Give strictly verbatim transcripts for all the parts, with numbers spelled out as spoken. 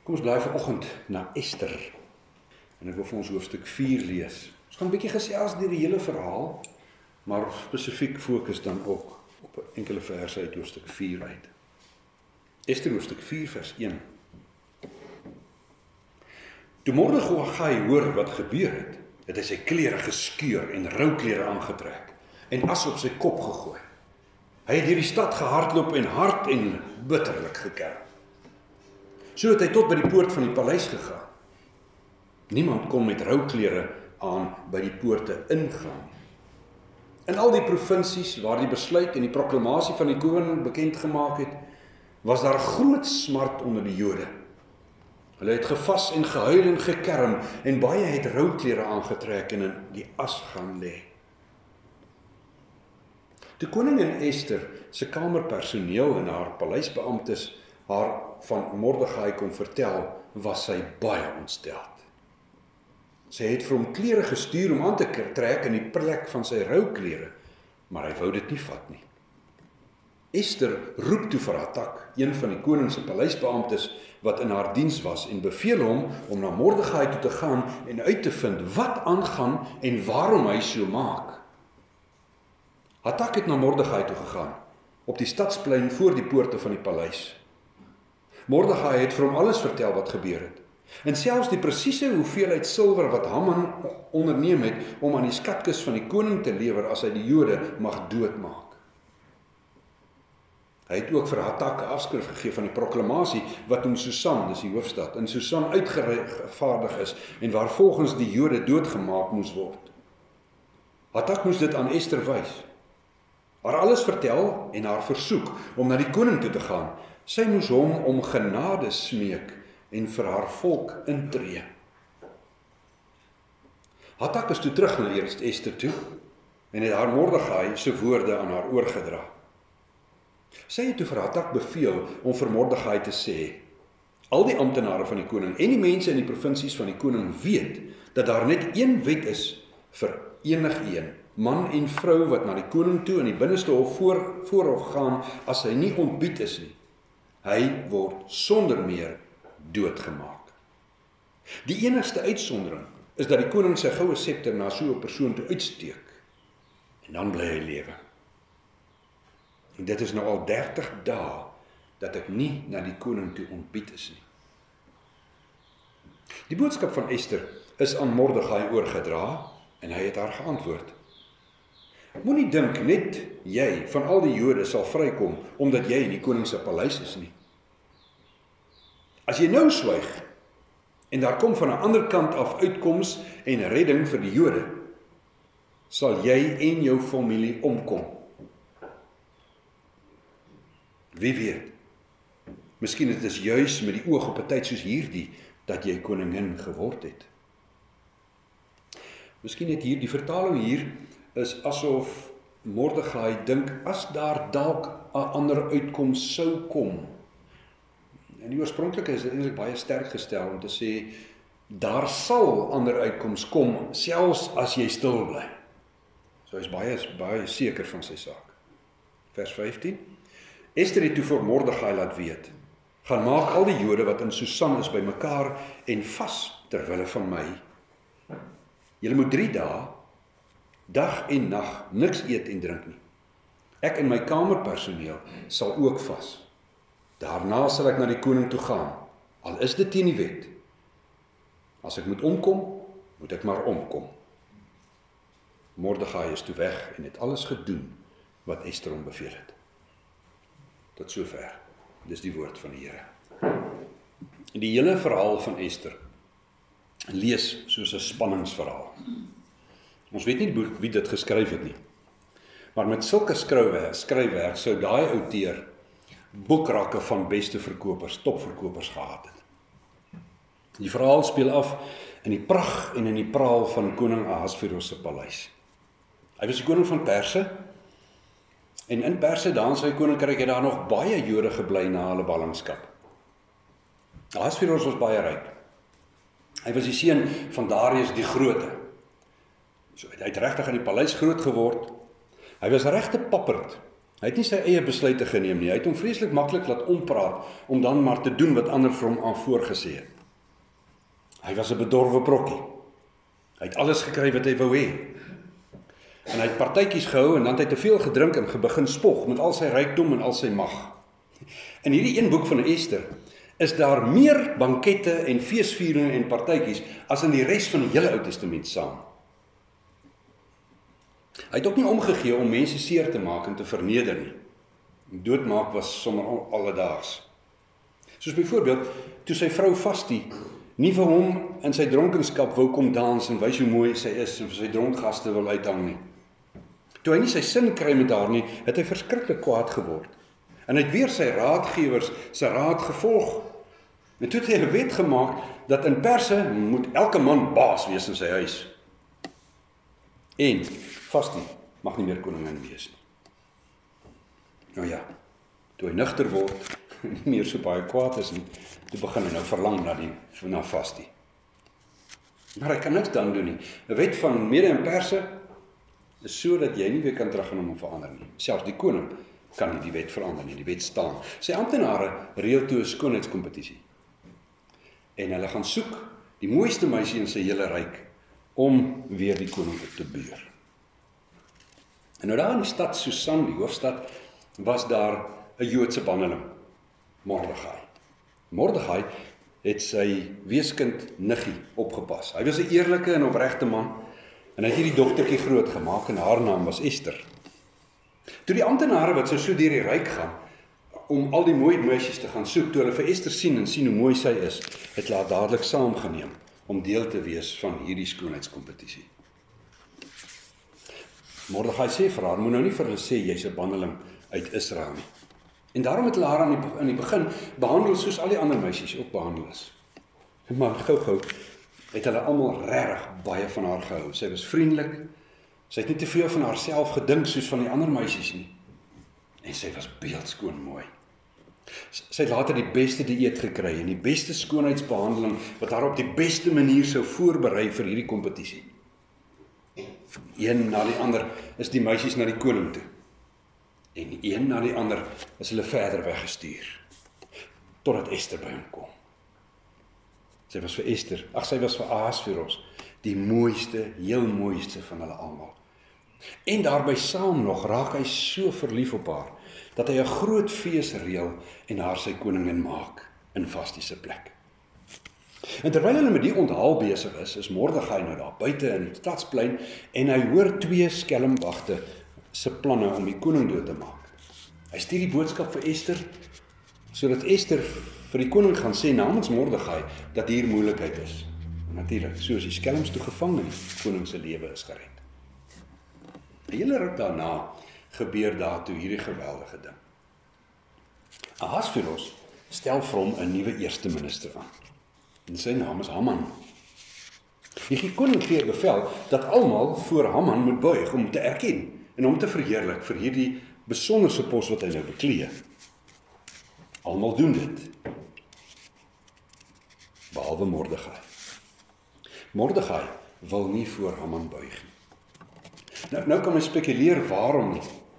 Kom ons blaai vanoggend na Ester. En ek wil vir ons hoofstuk vier lees. Ons gaan 'n bietjie gesels deur die hele verhaal, maar spesifiek fokus dan ook op enkele verse uit hoofstuk vier uit. Ester hoofstuk vier vers een. Toe Mordegai hoor wat gebeur het, het hy sy klere geskeur en rouklere aangetrek en as op sy kop gegooi. Hy het deur die stad gehardloop en hard en bitterlik gekerm. So het hy tot by die poort van die paleis gegaan. Niemand kon met rouklere aan by die poorte ingaan. In al die provinsies waar die besluit en die proklamasie van die koning bekend gemaak het, was daar groot smart onder die Jode. Hulle het gevas en gehuil en gekerm en baie het rouklere aangetrek en in die as gaan lê. Toe koningin Ester se kamerpersoneel en haar paleisbeamptes haar van Mordegai kon vertel, was sy baie ontsteld. Sy het vir hom klere gestuur om aan te trek in die plek van sy rouklere, maar hy wou dit nie vat nie. Ester roep toe vir Hatak, een van die koning se paleisbeamptes wat in haar diens was, en beveel hom om na Mordegai toe te gaan en uit te vind wat aangaan en waarom hy so maak. Hatak het na Mordegai toe gegaan, op die stadsplein voor die poorte van die paleis. Mordegai het vir hom alles vertel wat gebeur het, en selfs die presiese hoeveelheid silwer wat Haman onderneem het om aan die skatkis van die koning te lewer as hy die Jode mag doodmaak. Hy het ook vir Hatak 'n afskrif gegee van die proklamasie wat in Susan, dis die hoofstad, in Susan uitgevaardig is en waar volgens die Jode doodgemaak moes word. Hatak moes dit aan Ester wys, haar alles vertel en haar versoek om na die koning toe te gaan. Sy moes hom om genade smeek en vir haar volk intree. Hatak is toe terug na Ester toe en het haar Mordegai se woorde aan haar oorgedra. Sy het toe vir Hatak beveel om vir Mordegai te sê, al die amptenare van die koning en die mense in die provinsies van die koning weet dat daar net een wet is vir enigeen, man en vrou wat na die koning toe in die binneste hof voor, voorhof gaan as hy nie ontbied is nie. Hy word sonder meer doodgemaak. Die enigste uitsondering is dat die koning sy goue scepter na so 'n persoon toe uitsteek en dan bly hy lewe. En dit is nou al dertig dae dat ek nie na die koning toe ontbied is nie. Die boodskap van Ester is aan Mordegai oorgedra en hy het haar geantwoord. Moenie dink net jy van al die Jode sal vrykom omdat jy in die koning se paleis is nie. As jy nou swyg en daar kom van 'n ander kant af uitkoms en redding vir die Jode, sal jy en jou familie omkom. Wie weet, miskien het dit juis met die oog op 'n tyd soos hierdie dat jy koningin geword het. Miskien het hier die vertaling hier is asof Mordegai dink as daar dalk 'n ander uitkoms sou kom. En die oorspronklike is eintlik baie sterk gestel om te sê daar sal ander uitkoms kom selfs as jy stil bly. So hy is baie baie seker van sy saak. Vers vyftien. Ester het toe vir Mordegai laat weet, gaan maak al die Jode wat in Susan is bymekaar en vas ter wille van my. Julle moet drie dae, dag en nag, niks eet en drink nie. Ek en my kamerpersoneel sal ook vas. Daarna sal ek na die koning toe gaan, al is dit teen die wet. As ek moet omkom, moet ek maar omkom. Mordegai is toe weg en het alles gedoen wat Ester hom beveel het. Tot sover. Dis die woord van die Here. Die hele verhaal van Ester lees soos 'n spanningsverhaal. Ons weet nie wie dit geskryf het nie. Maar met sulke skryfwerk, skryfwerk sou daai outeur boekrakke van beste verkopers, topverkopers gehad het. Die verhaal speel af in die pragt en in die praal van koning Ahasveros se paleis. Hy was die koning van Perse, en in Perse, daar in sy koninkryk, het daar nog baie Jode gebly na hulle ballingskap. Ahasveros was baie ryk. Hy was die seun van Darius die Grote. So, hy het regtig in die paleis groot geword. Hy was regte papperd. Hy het nie sy eie besluite geneem nie, hy het hom vreeslik maklik laat ompraat, om dan maar te doen wat ander vir hom aan voorgesê het. Hy was 'n bedorwe brokkie. Hy het alles gekry wat hy wou hê. En hy het partytjies gehou en dan het hy te veel gedrink en begin spog met al sy rykdom en al sy mag. In hierdie een boek van Ester is daar meer bankette en feesvieringe en partytjies as in die res van die hele Ou Testament saam. Hy het ook nie omgegee om mense seer te maak en te verneder nie. Doodmaak was sommer alledaags. Soos byvoorbeeld, toe sy vrou Vasti nie vir hom in sy dronkenskap wou kom dans en wys hoe mooi sy is en vir sy dronkgaste wil uithang nie. Toe hy nie sy sin kry met haar nie, het hy verskriklik kwaad geword. En hy het weer sy raadgewers sy raad gevolg. En toe het hy 'n wet gemaak dat in Perse moet elke man baas wees in sy huis. En Vasti mag nie meer koningin wees nie. Nou ja, toe hy nugter word, nie meer so baie kwaad is nie, toe begin hy nou verlang na die na Vasti. Maar hy kan niks dan doen nie. 'n Wet van Mede en Perse is so dat jy nie weer kan teruggaan om hom verander nie. Selfs die koning kan nie die wet verander nie, die wet staan. Sy amptenare reël toe 'n skoonheidskompetisie. En hulle gaan soek die mooiste meisie in sy hele ryk om weer die koning op te beur. En nou daar in die stad Susan, die hoofstad, was daar 'n Joodse banneling, Mordegai. Mordegai het sy weeskind Niggie opgepas. Hy was 'n eerlike en opregte man en hy het hierdie dogtertjie groot gemaak en haar naam was Ester. Toe die amptenare wat sou so deur die ryk gaan om al die mooi meisies te gaan soek, toe hulle vir Ester sien en sien hoe mooi sy is, het hulle haar dadelik saamgeneem om deel te wees van hierdie skoonheidskompetisie. Mordegai sê vir haar, moet nou nie vir hulle sê jy's 'n banneling uit Israel nie. En daarom het hulle haar aan die, in die begin behandel soos al die ander meisies ook behandel is. Maar gou-gou het hulle almal regtig baie van haar gehou. Sy was vriendelik, sy het nie te veel van haarself gedink soos van die ander meisies nie. En sy was beeldskoon mooi. Sy het later die beste dieet gekry en die beste skoonheidsbehandeling wat haar op die beste manier sou voorberei vir hierdie kompetisie. Een na die ander is die meisies na die koning toe. En een na die ander is hulle verder weggestuur, totdat Ester by hom kom. Sy was vir Ester, ag sy was vir Ahasveros, die mooiste, heel mooiste van hulle almal. En daarby saam nog raak hy so verlief op haar, dat hy 'n groot fees reël en haar sy koningin maak, in Vasti se plek. En terwyl hulle met die onthaal besig is, is Mordegai nou daar buite in die stadsplein, en hy hoor twee skelmwagte se planne om die koning dood te maak. Hy stuur die boodskap vir Ester, sodat Ester vir die koning gaan sê namens Mordegai dat hier moeilikheid is. Natuurlik, so is die skelms toe gevang en die koning se lewe is gered. 'n Hele ruk daarna gebeur daartoe hierdie geweldige ding. Ahasveros stel vir hom 'n nuwe eerste minister aan. En sy naam is Haman. Die koning gee bevel dat almal voor Haman moet buig om te erken en om te verheerlik vir hierdie besonderse pos wat hy nou beklee. Almal doen dit, behalwe Mordegai. Mordegai wil nie voor Haman buig nie. Nou, nou kan my spekuleer waarom nie.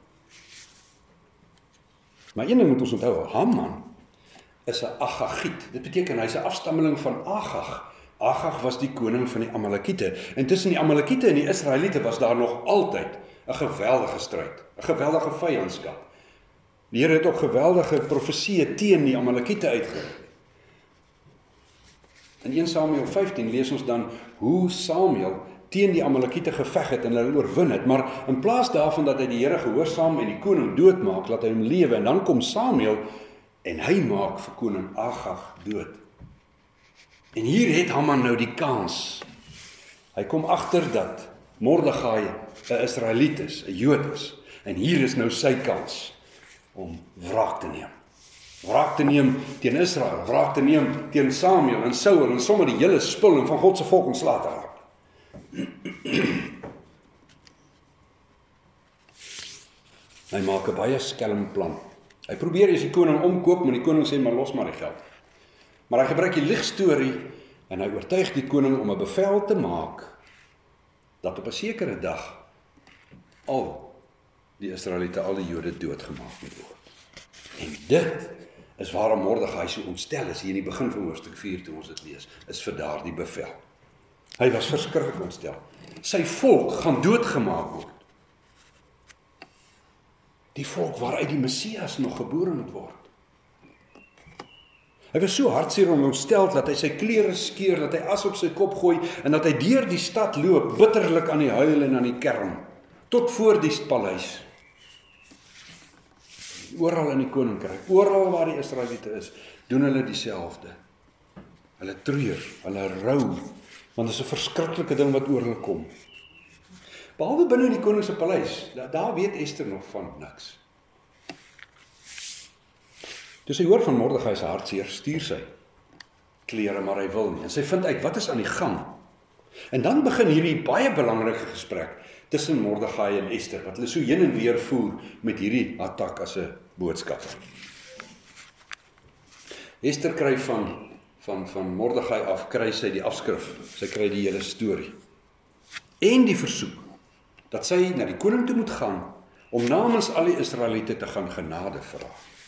Maar een ding moet ons onthou, Haman is 'n Agagiet. Dit beteken hy's 'n afstammeling van Agag. Agag was die koning van die Amalekiete. En tussen die Amalekiete en die Israeliete was daar nog altyd 'n geweldige stryd, 'n geweldige vyandskap. Die Here het ook geweldige profesieë teen die Amalekiete uitgeroep. In Eerste Samuel vyftien lees ons dan hoe Samuel teen die Amalekiete geveg het en hulle oorwin het, maar in plaas daarvan dat hy die Here gehoorsaam en die koning doodmaak, laat hy hom lewe, en dan kom Samuel en hy maak vir koning Agag dood. En hier het Haman nou die kans. Hy kom agter dat Mordegai 'n Israeliet is, 'n Jood is, en hier is nou sy kans om wraak te neem. Wraak te neem teen Israel, wraak te neem teen Samuel en Saul en sommer die hele spul en van God se volk ontslae te raak. Hy maak 'n baie skelm plan. Hy probeer eers die koning omkoop, maar die koning sê maar los maar die geld. Maar hy gebruik die liegstorie en hy oortuig die koning om 'n bevel te maak dat op 'n sekere dag al die Israeliete, al die Jode doodgemaak moet word. En dit is waarom Mordegai so ontstel is, hier in die begin van hoofstuk vier, toe ons dit lees, is vir daardie bevel. Hy was verskriklik ontstel. Sy volk gaan doodgemaak word. Die volk waaruit die Messias nog gebore moet word. Hy was so hartseer en ontstel dat hy sy klere skeur, dat hy as op sy kop gooi en dat hy deur die stad loop, bitterlik aan die huil en aan die kerm, tot voor die paleis. Oral in die koninkryk, oral waar die Israeliete is, doen hulle dieselfde. Hulle treur, hulle rou, want dit is 'n verskriklike ding wat oor hulle kom. Behalwe binne die koning se paleis, daar weet Ester nog van niks. Toe sy hoor van Mordegai se hartseer, stuur sy klere, maar hy wil nie. En sy vind uit, wat is aan die gang? En dan begin hierdie baie belangrike gesprek tussen Mordegai en Ester, wat hulle so heen en weer voer met hierdie attack as 'n boodskapper. Ester kry van, van, van Mordegai af, kry sy die afskrif, sy kry die hele storie. En die versoek, dat sy na die koning toe moet gaan, om namens al die Israeliete te gaan genade vra.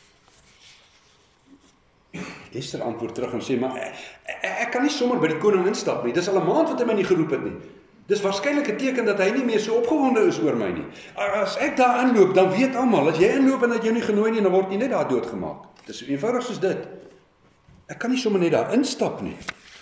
Ester antwoord terug en sê, maar ek, ek kan nie sommer by die koning instap nie, dis al 'n maand wat hy my nie geroep het nie. Dis waarskynlik 'n teken dat hy nie meer so opgewonde is oor my nie. As ek daar inloop, dan weet almal, as jy inloop en dat jy nie genooi nie, dan word jy net daar doodgemaak. Dis so eenvoudig soos dit. Ek kan nie sommer net daar instap nie.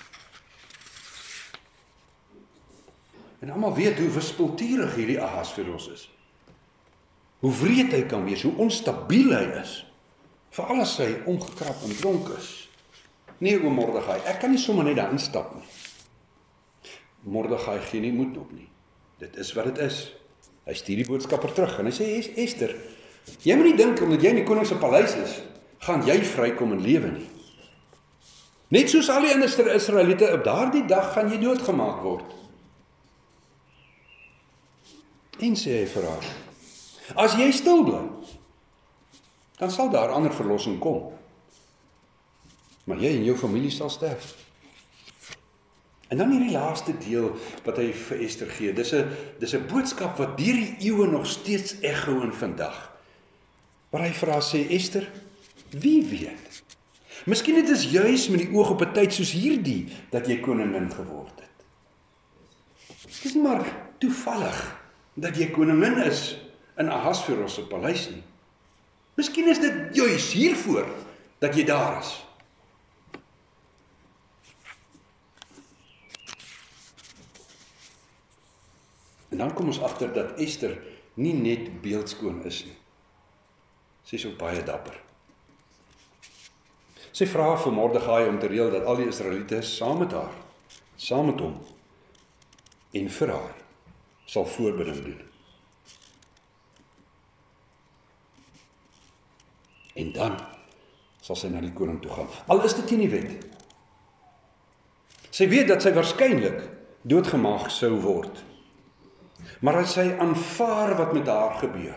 En almal weet hoe wispelturig hierdie Ahasveros is. Hoe wreed hy kan wees, hoe onstabiel hy is. Veral as hy ongekrap en dronk is. Nee, oom Mordegai, ek kan nie sommer net daar instap nie. Mordegai gee nie moed op nie. Dit is wat dit is. Hy stuur die boodskapper terug en hy sê, Ester, jy moet nie dink omdat jy in die koning se paleis is, gaan jy vrykom en lewe nie. Net soos al die ander Israeliete, op daardie dag gaan jy doodgemaak word. En sê hy vir haar, as jy stil bly, dan sal daar ander verlossing kom. Maar jy en jou familie sal sterf. En dan hierdie laaste deel wat hy vir Ester gee, dis 'n dis 'n boodskap wat deur die eeue nog steeds echo in vandag. Waar hy vir haar sê, Ester, wie weet? Miskien het is juis met die oog op 'n tyd soos hierdie dat jy koningin geword het. Dit is nie maar toevallig dat jy koningin is in Ahasveros se paleis nie. Miskien is dit juis hiervoor dat jy daar is. En dan kom ons agter dat Ester nie net beeldskoon is nie. Sy is ook baie dapper. Sy vra vir Mordegai om te reël dat al die Israeliete saam met haar, saam met hom en vir haar sal voorbeding doen. En dan sal sy na die koning toe gaan. Al is dit teen die wet. Sy weet dat sy waarskynlik doodgemaak sou word. Maar as sy aanvaar wat met haar gebeur.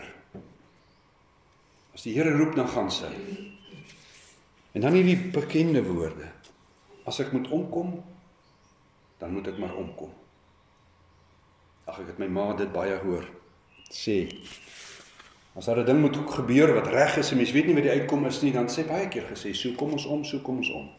As die Here roep, dan gaan sy. En dan hierdie bekende woorde. As ek moet omkom, dan moet ek maar omkom. Ag, ek het my ma dit baie hoor sê. As daar 'n ding moet ook gebeur wat reg is en mens weet nie wat die uitkom is nie, dan sê baie keer gesê, so kom ons om, so kom ons om.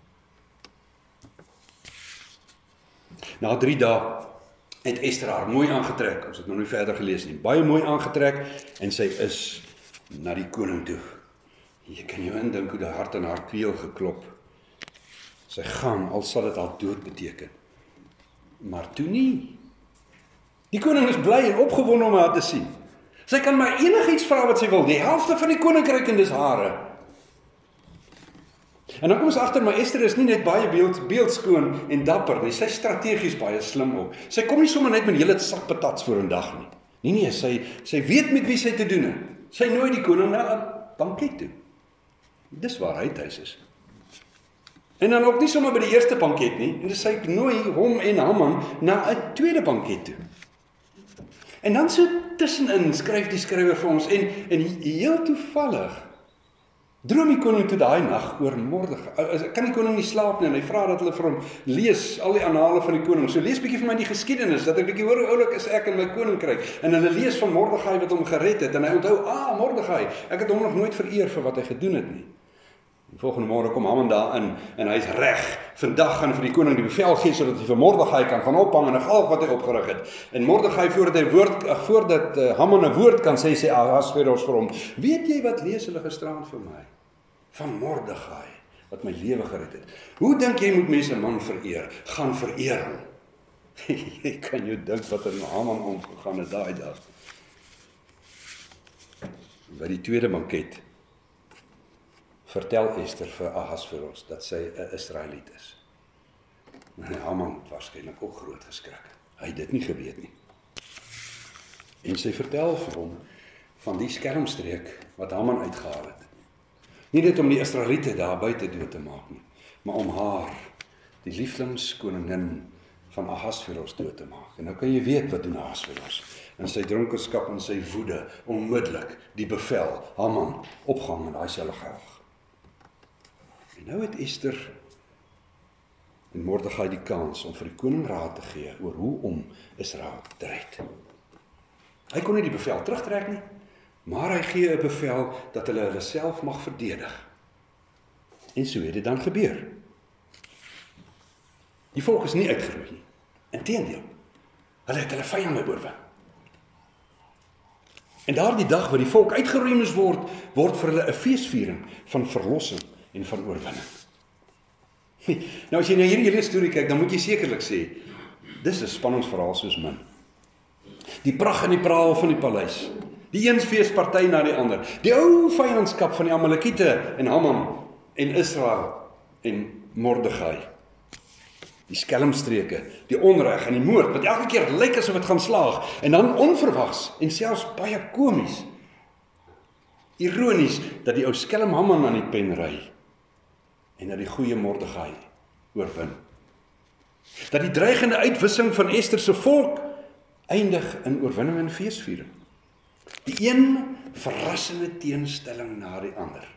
Na drie dae het Ester haar mooi aangetrek, ons het nog nie verder gelees nie, baie mooi aangetrek, en sy is na die koning toe. Jy kan jou indink hoe die hart in haar kweel geklop. Sy gaan, al sal dit al dood beteken. Maar toe nie. Die koning is bly en opgewonde om haar te sien. Sy kan maar enigiets vra wat sy wil, die helfte van die koninkryk en dis hare. En dan kom ons agter, maar Ester is nie net baie beeld, beeldskoon en dapper nie, sy is strategies baie slim ook. Sy kom nie sommer net met 'n hele sak patats voor 'n dag nie. Nee nee, sy sy weet met wie sy te doen het. Sy nooi die koning na 'n banket toe. Dis waar hy tuis is. En dan ook nie sommer by die eerste banket nie, en sy nooi hom en Haman na 'n tweede banket toe. En dan so tussenin skryf die skrywer vir ons, en, en heel toevallig, Droom die koning toe daai nag oor Mordegai. Kan die koning nie slaap nie en hy vra dat hulle vir hom lees al die aanhale van die koning. So lees bietjie vir my die geskiedenis, dat ek bietjie hoor hoe oulik is ek in my koninkryk. En hulle lees van Mordegai wat hom gered het en hy onthou, ah, Mordegai, ek het hom nog nooit vereer vir wat hy gedoen het nie. Die volgende môre kom Haman daarin en hy's reg. Vandag gaan vir die koning die bevel gee sodat hy vir Mordegai kan gaan ophang in 'n galg wat hy opgerig het. En Mordegai voordat hy woord voordat uh, Haman 'n woord kan sê, sê Ahasveros vir hom: "Weet jy wat lees hulle gisterand vir my? Van Mordegai wat my lewe gered het. Hoe dink jy moet mense 'n man vereer? Gaan vereer hom." Jy kan jou dink wat er met Haman omgegaan het daai dag. By die tweede banket vertel Ester vir Ahasveros dat sy 'n Israeliet is. En Haman het waarskynlik ook groot geskrik. Hy het dit nie geweet nie. En sy vertel vir hom van die skelmstreek wat Haman uitgehaal het. Nie net om die Israeliete daar buite dood te maak nie, maar om haar, die lieflingskoningin van Ahasveros dood te maak. En nou kan jy weet wat doen Ahasveros. In sy dronkenskap en sy woede, onmiddellik die bevel, Haman, opgang in daai selfe galg. En nou het Ester en Mordegai die kans om vir die koning raad te gee oor hoe om Israel te red. Hy kon nie die bevel terugtrek nie, maar hy gee 'n bevel dat hulle hulle self mag verdedig. En so het dit dan gebeur. Die volk is nie uitgeroei nie. Inteendeel, hulle het hulle vyande oorwin. En daardie dag wat die volk uitgeroei moes word, word vir hulle 'n feesviering van verlossing en van oorwinning. Nou as jy na hierdie hele storie kyk, dan moet jy sekerlik sê, dis 'n spanningsverhaal soos min. Die pragt en die praal van die paleis, die een feesparty na die ander, die ou vyandskap van die Amalekiete en Haman en Israel en Mordegai, die skelmstreke, die onreg en die moord, wat elke keer lyk asof dit gaan slaag, en dan onverwags en selfs baie komies, ironies, dat die ou skelm Haman aan die pen ry, en dat die goeie Mordegai oorwin. Dat die dreigende uitwissing van Ester se volk eindig in oorwinning en feesviering. Die een verrassende teenstelling na die ander.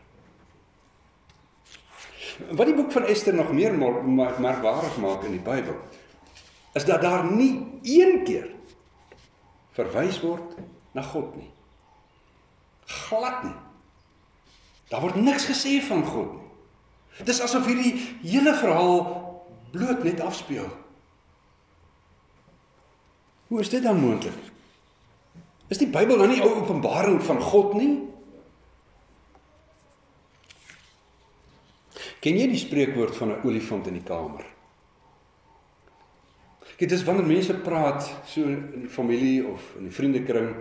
Wat die boek van Ester nog meer merkwaardig maak in die Bybel, is dat daar nie een keer verwys word na God nie. Glad nie. Daar word niks gesê van God nie. Dit is asof hierdie hele verhaal bloot net afspeel. Hoe is dit dan moontlik? Is die Bybel dan nie 'n openbaring van God nie? Ken jy die spreekwoord van 'n olifant in die kamer? Kyk, dis wanneer mense praat, so in die familie of in die vriendekring,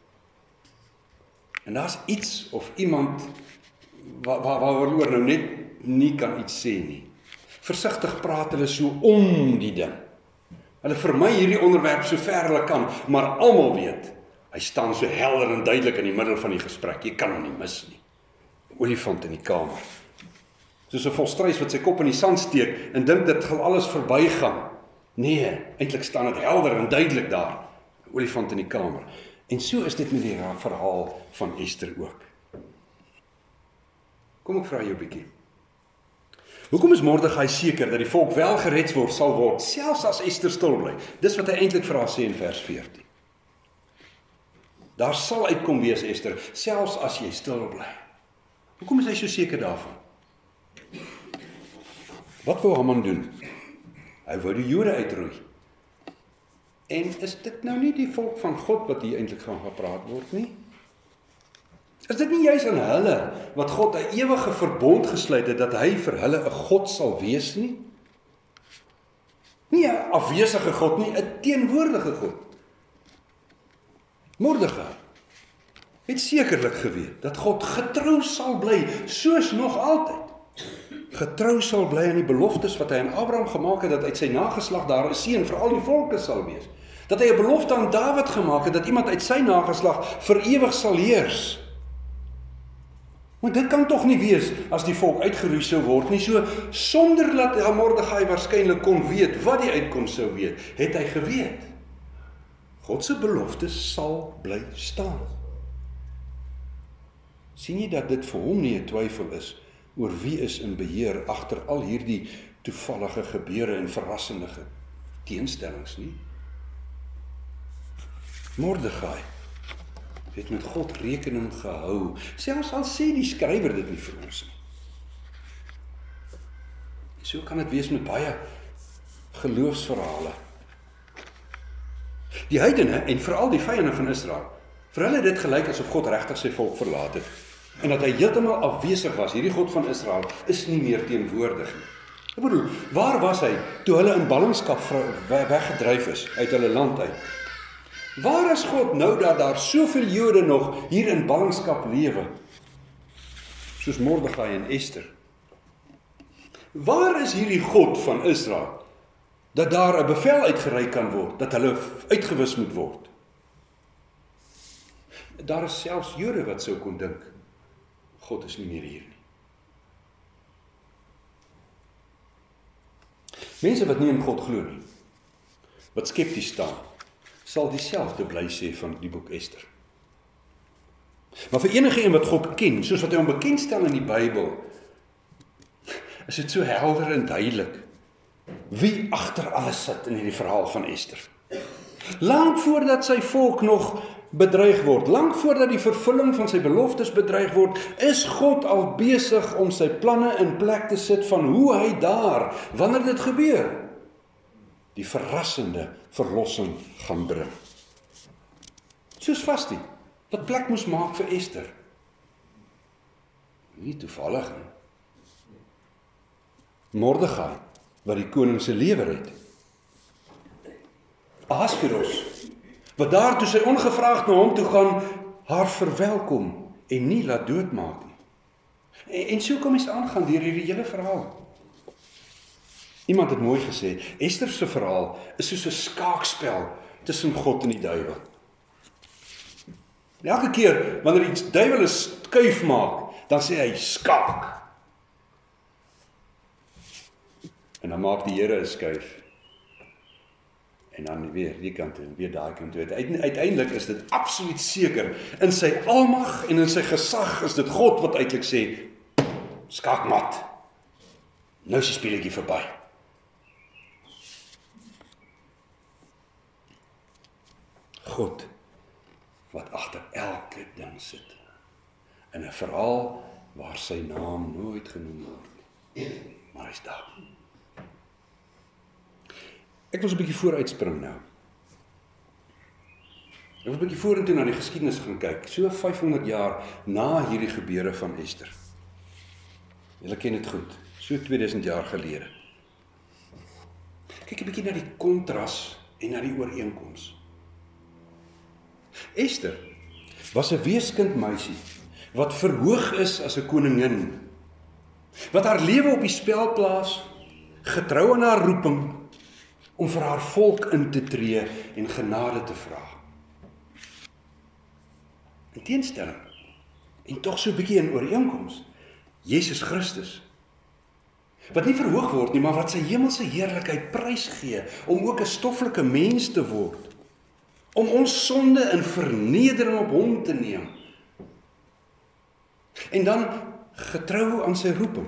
en daar's iets of iemand waar waar waaroor nou net nie kan iets sê nie. Versigtig praat hulle so om die ding. Hulle vermy hierdie onderwerp so ver hulle kan, maar almal weet, hy staan so helder en duidelik in die middel van die gesprek. Jy kan hom nie mis nie. 'n Olifant in die kamer. Soos 'n volstruis wat sy kop in die sand steek en dink dit gaan alles verbygaan. Nee, eintlik staan dit helder en duidelik daar. 'n Olifant in die kamer. En so is dit met die verhaal van Ester ook. Kom ek vra jou 'n bietjie. Hoekom is Mordegai seker dat die volk wel gered word sal word, selfs as Ester stil bly? Dis wat hy eintlik vir haar sê in vers veertien. Daar sal uitkom wees, Ester, selfs as jy stil bly. Hoekom is hy so seker daarvan? Wat wou Haman doen? Hy wou die Jode uitroei. En is dit nou nie die volk van God wat hier eintlik gaan gepraat word nie? Is dit nie juis aan hulle wat God 'n ewige verbond gesluit het dat hy vir hulle 'n God sal wees nie? Nie 'n afwesige God nie, 'n teenwoordige God. Mordegai het sekerlik geweet dat God getrou sal bly, soos nog altyd. Getrou sal bly aan die beloftes wat hy aan Abraham gemaak het, dat uit sy nageslag daar 'n seun vir al die volke sal wees. Dat hy 'n belofte aan Dawid gemaak het, dat iemand uit sy nageslag vir ewig sal heers. Maar dit kan tog nie wees as die volk uitgeroei sou word nie. So sonder dat Mordegai waarskynlik kon weet wat die uitkoms sou wees, het hy geweet. God se beloftes sal bly staan. sien jy dat dit vir hom nie 'n twyfel is oor wie is in beheer agter al hierdie toevallige gebeure en verrassende teenstellings nie? Mordegai het met God rekening gehou, selfs al sê die skrywer dit nie vir ons nie. So kan dit wees met baie geloofsverhale. Die heidene en veral die vyande van Israel, vir hulle het dit gelyk asof God regtig sy volk verlaat het en dat hy heeltemal afwesig was. Hierdie God van Israel is nie meer teenwoordig nie. Ek bedoel, waar was hy toe hulle in ballingskap weggedryf is uit hulle land uit? Waar is God nou dat daar soveel Jode nog hier in ballingskap lewe? Soos Mordegai en Ester. Waar is hierdie God van Israel dat daar 'n bevel uitgereik kan word, dat hulle uitgewis moet word? Daar is selfs Jode wat sou kon dink, God is nie meer hier nie. Mense wat nie in God glo nie, wat skepties staan, sal dieselfde bly sê van die boek Ester. Maar vir enige een wat God ken, soos wat hy hom bekendstel in die Bybel, is dit so helder en duidelik wie agter alles sit in hierdie verhaal van Ester. Lank voordat sy volk nog bedreig word, lank voordat die vervulling van sy beloftes bedreig word, is God al besig om sy planne in plek te sit van hoe hy daar, wanneer dit gebeur, die verrassende verlossing gaan bring. Soos Vasti, wat plek moes maak vir Ester. Nie toevallig nie. Mordegai, wat die koning se lewer het. Ahasveros, wat daar toe sy ongevraagd na hom toe gaan, haar verwelkom en nie laat doodmaak nie. En, en so kom mens aangaan deur hierdie hele verhaal. Iemand het mooi gesê, Ester se verhaal is soos 'n skaakspel tussen God en die duiwel. Elke keer wanneer die duiwel 'n skuif maak, dan sê hy skaak. En dan maak die Here 'n skuif. En dan weer die kant en weer daai kant toe. Uiteindelik is dit absoluut seker, in sy almag en in sy gesag is dit God wat eintlik sê, skaak mat. Nou is die speletjie verby. God wat agter elke ding sit. In 'n verhaal waar sy naam nooit genoem word. Maar hy's daar. Ek wil so 'n bietjie vooruitspring nou. Ek wil 'n bietjie vorentoe na die geskiedenis gaan kyk, so vyfhonderd jaar na hierdie gebeure van Ester. Julle ken dit goed, so tweeduisend jaar gelede. Kyk 'n bietjie na die kontras en na die ooreenkoms. Ester was 'n weeskind meisie wat verhoog is as 'n koningin, wat haar lewe op die spel plaas, getrou aan haar roeping, om vir haar volk in te tree en genade te vra. In teenstelling, en tog so 'n bietjie in ooreenkoms, Jesus Christus, wat nie verhoog word nie, maar wat sy hemelse heerlikheid prysgee, om ook 'n stoffelike mens te word, om ons sonde in vernedering op hom te neem, en dan getrou aan sy roeping.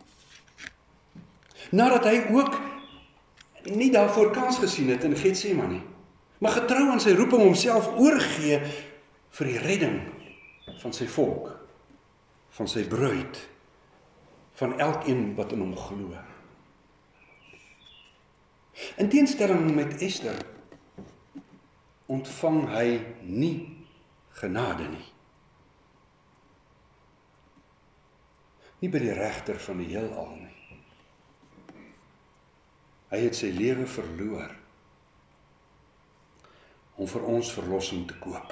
Nadat hy ook nie daarvoor kans gesien het in Getsemane, maar getrou aan sy roeping homself oorgee vir die redding van sy volk, van sy bruid, van elkeen wat in hom glo. In teenstelling met Ester, ontvang hy nie genade nie. Nie by die regter van die heelal nie. Hy het sy lewe verloor om vir ons verlossing te koop.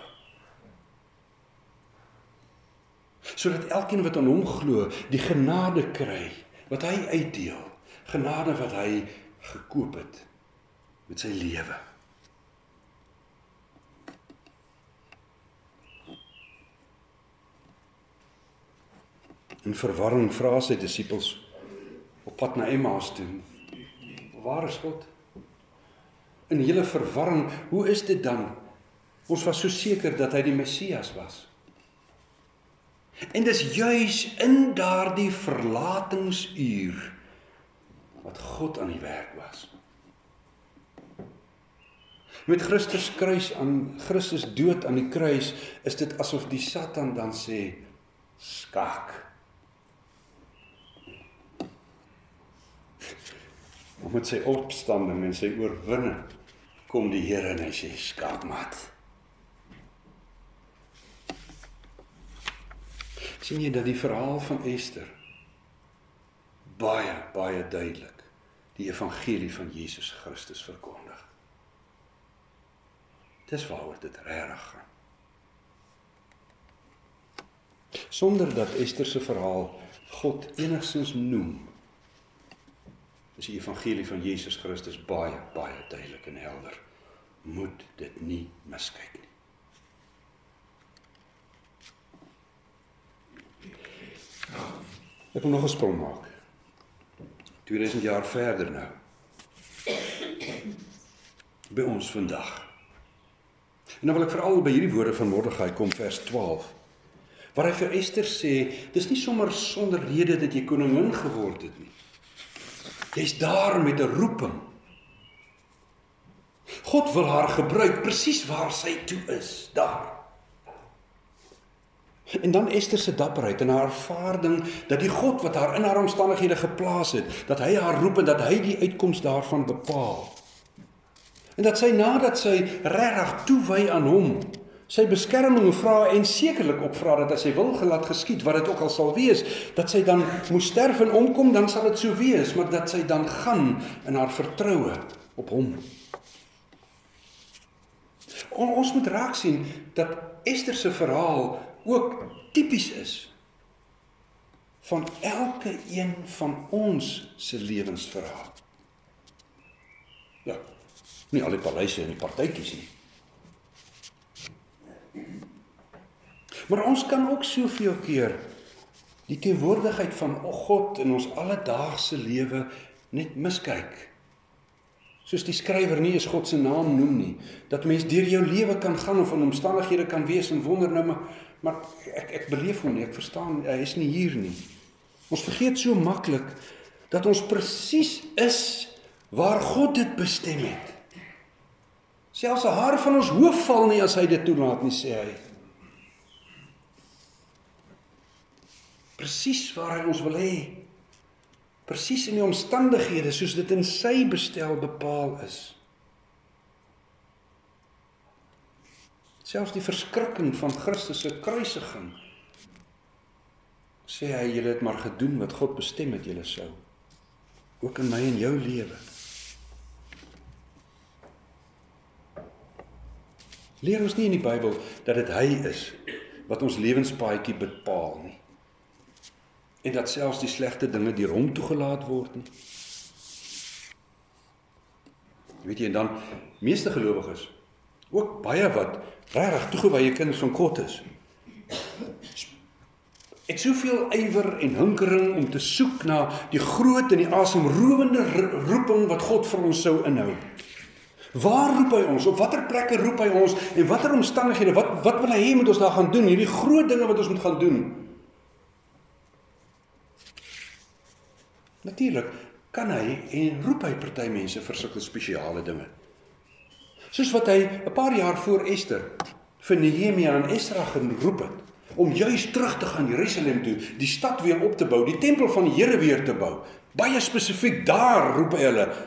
Sodat elkeen wat aan hom glo, die genade kry wat hy uitdeel, genade wat hy gekoop het met sy lewe. In verwarring vra sy disippels op pad na Emmaus toe, waar is God? In hele verwarring, hoe is dit dan? Ons was so seker dat hy die Messias was. En dis juis in daardie verlatingsuur wat God aan die werk was. Met Christus kruis aan Christus dood aan die kruis is dit asof die Satan dan sê skak. En met sy opstanding en sy oorwinning kom die Here en hy sê skak mat. Sien jy dat die verhaal van Ester baie, baie duidelik die evangelie van Jesus Christus verkondig. Dis waaroor dit regtig gaan. Sonder dat Ester se verhaal God enigstens noem, is die evangelie van Jesus Christus baie, baie duidelik en helder. Moet dit nie miskyk nie. Ek wil nog 'n sprong maak. tweeduisend jaar verder nou. By ons vandag. En dan wil ek veral by hierdie woorde van Mordegai kom, vers twaalf. Waar hy vir Ester sê, dis nie sommer sonder rede dat jy koningin geword het nie. Jy's daar met 'n roeping. God wil haar gebruik presies waar sy toe is, daar. En dan Ester se dapperheid en haar ervaring dat die God wat haar in haar omstandighede geplaas het, dat hy haar roep en dat hy die uitkoms daarvan bepaal. En dat sy nadat sy regtig toewy aan hom, sy beskerming vra en sekerlik ook vra dat as sy wil gelaat geskied, wat dit ook al sal wees, dat sy dan moes sterf en omkom, dan sal dit so wees, maar dat sy dan gaan in haar vertroue op hom. Ons moet raak sien dat Ester se verhaal ook typies is van elke een van ons se lewensverhaal. Ja, nie al die paleise en die partytjies nie. Maar ons kan ook soveel keer die teenwoordigheid van God in ons alledaagse lewe net miskyk. Soos die skrywer nie eens God se naam noem nie, dat mens deur jou lewe kan gaan of in omstandighede kan wees en wonder nou maar, maar ek, ek beleef hom nie, ek verstaan, hy is nie hier nie. Ons vergeet so maklik dat ons presies is waar God dit bestem het. Selfs 'n haar van ons hoof val nie as hy dit toelaat nie, sê hy. Presies waar hy ons wil hê. Presies in die omstandighede soos dit in sy bestel bepaal is. Selfs die verskrikking van Christus se kruisiging, sê hy, julle het maar gedoen wat God bestem het julle sou. Ook in my en jou lewe. Leer ons nie in die Bybel dat dit hy is wat ons lewenspaadjie bepaal nie. En dat selfs die slegte dinge deur hom toegelaat word nie. Weet jy, en dan, meeste gelowiges, ook baie wat regtig toegewye kinders van God is, het soveel ywer en hinkering om te soek na die groot en die asemrowende roeping wat God vir ons sou inhou. Waar roep hy ons? Op watter plekke roep hy ons? En watter omstandighede? Wat, wat wil hy hê moet ons daar gaan doen? Hierdie groot dinge wat ons moet gaan doen. Natuurlik kan hy en roep hy party mense vir sulke spesiale dinge. Soos wat hy 'n paar jaar voor Ester vir Nehemia en Esra geroep het, om juis terug te gaan Jerusalem toe, die stad weer op te bou, die tempel van die Here weer te bou. Baie spesifiek daar roep hy hulle.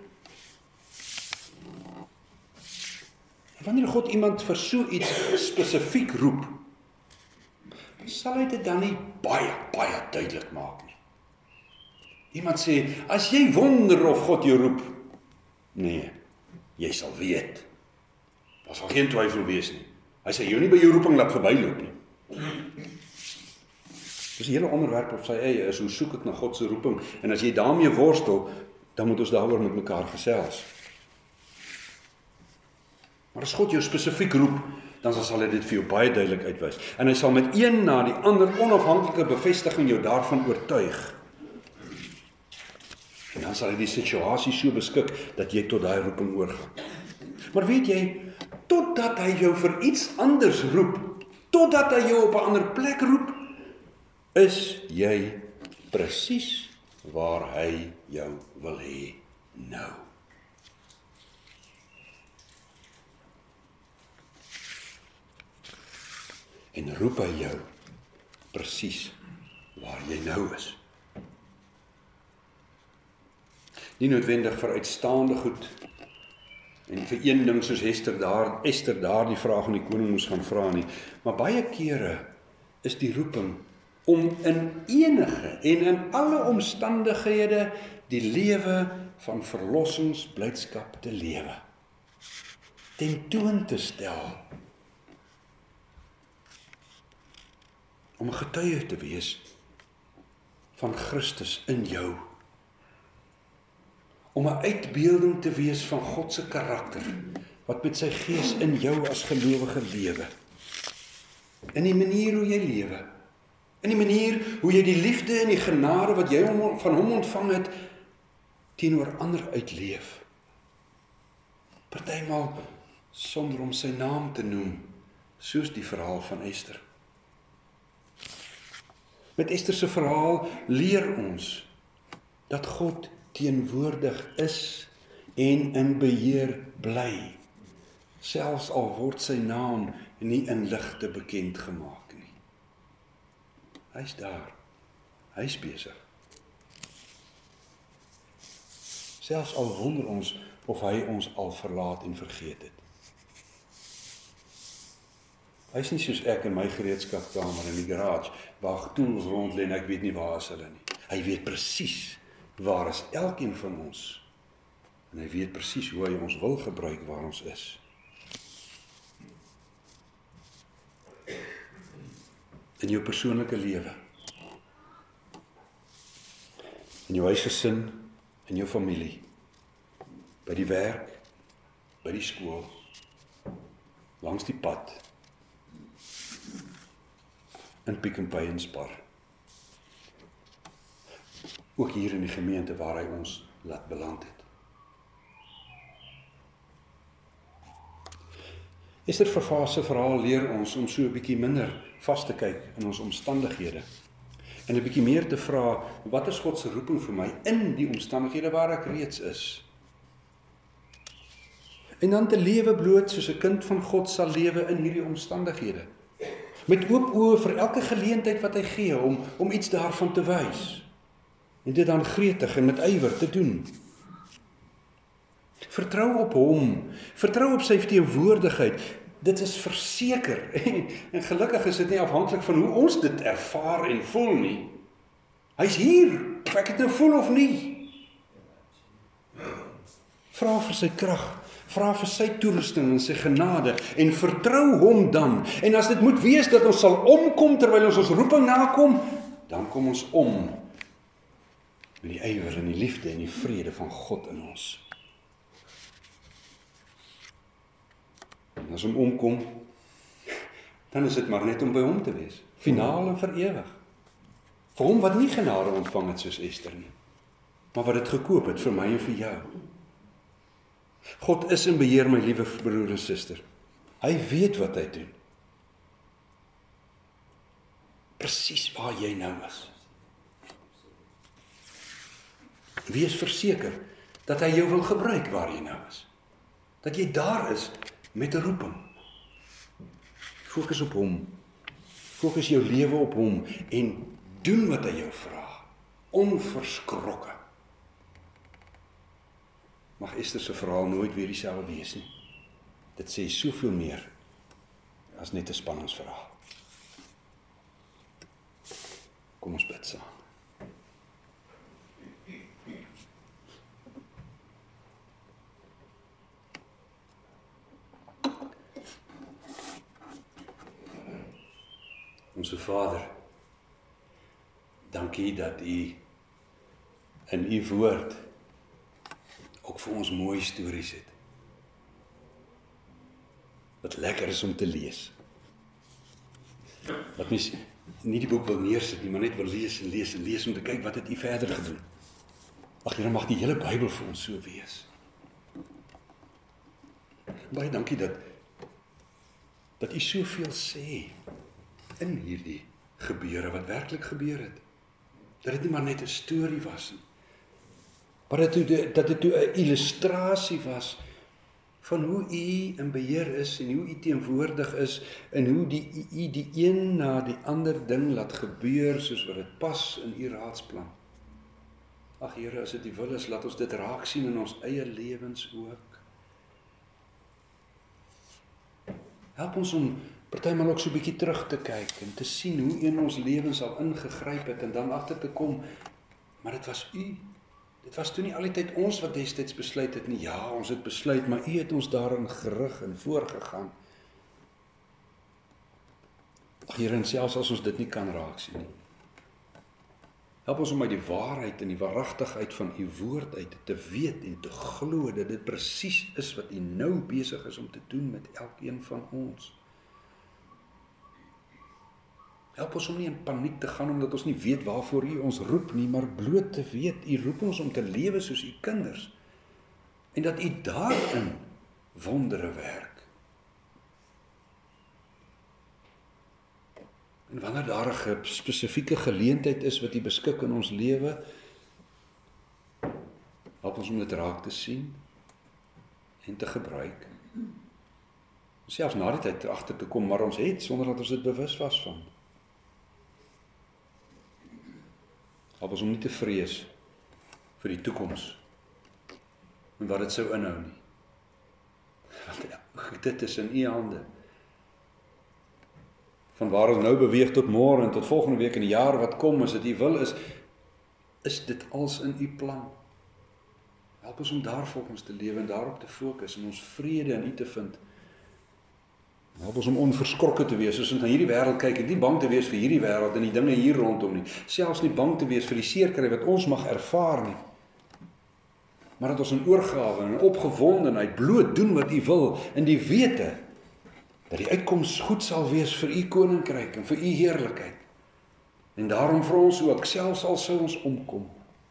Wanneer God iemand vir so iets spesifiek roep, sal hy dit dan nie baie, baie duidelik maak nie. Iemand sê, as jy wonder of God jou roep, nee, jy sal weet. Daar sal geen twyfel wees nie. Hy sê jou nie by jou roeping laat verbyloop nie. Dis 'n hele onderwerp op sy eie is, hoe soek ek na God se roeping, en as jy daarmee worstel, dan moet ons daaroor met mekaar gesels. Maar as God jou spesifiek roep, dan sal hy dit vir jou baie duidelik uitwys. En hy sal met een na die ander onafhanklike bevestiging jou daarvan oortuig. En dan sal hy die situasie so beskik, dat jy tot daai roeping oorgaan. Maar weet jy, totdat hy jou vir iets anders roep, totdat hy jou op 'n ander plek roep, Is jy presies waar hy jou wil hê nou? En roep hy jou presies waar jy nou is? Nie noodwendig vir uitstaande goed en vir een ding soos Esther daar, Esther daar die vraag aan die koning moes gaan vra nie, maar baie kere is die roeping om in enige en in alle omstandighede die lewe van verlossingsblydskap te lewe, tentoon te stel, om 'n getuie te wees van Christus in jou, om 'n uitbeelding te wees van God se karakter, wat met sy gees in jou as gelowige lewe, in die manier hoe jy lewe, in die manier hoe jy die liefde en die genade wat jy van hom ontvang het, teenoor ander uitleef. Partymal sonder om sy naam te noem, soos die verhaal van Esther. Met Esther se verhaal leer ons dat God teenwoordig is en in beheer bly, selfs al word sy naam nie in ligte bekend gemaak nie. Hy's daar, hy's besig. Selfs al wonder ons of hy ons al verlaat en vergeet het. Hy's nie soos ek in my gereedskapkamer in die garage, waar tools rond lê en ek weet nie waar is hulle nie. Hy weet presies waar is elkeen van ons, en hy weet presies hoe hy ons wil gebruik waar ons is. In jou persoonlike lewe, in jou huisgesin, in jou familie, by die werk, by die skool, langs die pad, in Pick n Pay en Spar. Ook hier in die gemeente waar hy ons laat beland het. Esther se verhaal leer ons om so 'n bietjie minder vas te kyk in ons omstandighede en 'n bietjie meer te vra, wat is God se roeping vir my in die omstandighede waar ek reeds is? En dan te lewe bloot soos 'n kind van God sal lewe in hierdie omstandighede. Met oop oë vir elke geleentheid wat hy gee om, om iets daarvan te wys. En dit dan gretig en met ywer te doen. Vertrou op hom, vertrou op sy teenwoordigheid. Dit is verseker, en gelukkig is dit nie afhanklik van hoe ons dit ervaar en voel nie. Hy's hier, of ek het nou voel of nie. Vra vir sy krag, vra vir sy toerusting en sy genade, en vertrou hom dan. En as dit moet wees dat ons sal omkom terwyl ons ons roeping nakom, dan kom ons om met die ywer en die liefde en die vrede van God in ons. En as hom omkom, dan is dit maar net om by hom te wees, finaal en vir ewig. Vir hom wat nie genade ontvang het soos Esther nie, maar wat dit gekoop het vir my en vir jou. God is in beheer, my liewe broer en suster. Hy weet wat hy doen. Presies waar jy nou is. Wees verseker dat hy jou wil gebruik waar jy nou is. Dat jy daar is met 'n roeping. Fokus op hom. Fokus jou lewe op hom en doen wat hy jou vra. Onverskrokke. Mag Esther se verhaal nooit weer dieselfde wees nie. Dit sê soveel meer as net 'n spanningsverhaal. Kom ons bid saam. Onse Vader, dankie dat U in U woord ook vir ons mooi stories het. Wat lekker is om te lees. Wat mens nie die boek wil neersit nie, maar net wil lees en lees en lees om te kyk wat het U verder gedoen. Ag Here, mag die hele Bybel vir ons so wees. Baie dankie dat dat U soveel sê in hierdie gebeure wat werklik gebeur het. Dat dit nie maar net 'n storie was nie. Maar dat dit dat dit toe 'n illustrasie was van hoe U in beheer is en hoe U teenwoordig is en hoe die U die een na die ander ding laat gebeur soos wat dit pas in U raadsplan. Ag Here, as dit U wil is, laat ons dit raak sien in ons eie lewens ook. Help ons om partymal ook so 'n bietjie terug te kyk en te sien hoe U in ons lewens al ingegryp het en dan agter te kom, maar dit was U. Dit was toe nie al die tyd ons wat destyds besluit het nie. Ja, ons het besluit, maar U het ons daarin gerig en voorgegaan. Ag Here, en selfs as ons dit nie kan raak sien nie. Help ons om uit die waarheid en die waaragtigheid van U woord uit te weet en te glo dat dit presies is wat U nou besig is om te doen met elkeen van ons. Help ons om nie in paniek te gaan omdat ons nie weet waarvoor U ons roep nie, maar bloot te weet U roep ons om te lewe soos U kinders en dat U daarin wondere werk. En wanneer daar 'n spesifieke geleentheid is wat U beskik in ons lewe, help ons om dit raak te sien en te gebruik. Selfs na die tyd agter te kom, maar ons het sonder dat ons dit bewus was van. Help ons om nie te vrees vir die toekoms en wat dit sou inhou nie. Want dit is in U hande. Van waar ons nou beweeg tot môre en tot volgende week en die jaar wat kom, as dit U wil is, is dit als in U plan. Help ons om daar volgens te lewe en daarop te fokus en ons vrede in U te vind. Help ons om onverskrokke te wees, soos ons na hierdie wêreld kyk en nie bang te wees vir hierdie wêreld en die dinge hier rondom nie. Selfs nie bang te wees vir die seerkry wat ons mag ervaar nie. Maar dat ons in oorgawe en opgewondenheid bloot doen wat U wil in die wete dat die uitkoms goed sal wees vir U koninkryk en vir U heerlikheid. En daarom vir ons ook, selfs al sou ons omkom.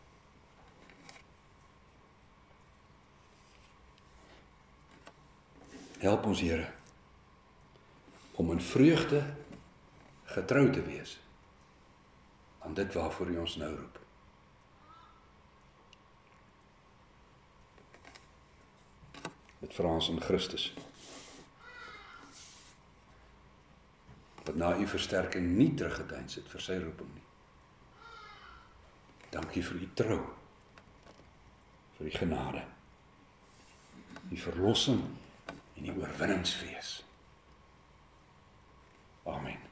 Help ons, Here, om in vreugde getrou te wees aan dit waarvoor U ons nou roep. Dit vra ons in Christus, wat na U versterking nie teruggedeins het vir sy roeping nie. Dankie vir U trou, vir U genade, U verlossing en die oorwinningsfees. Amen.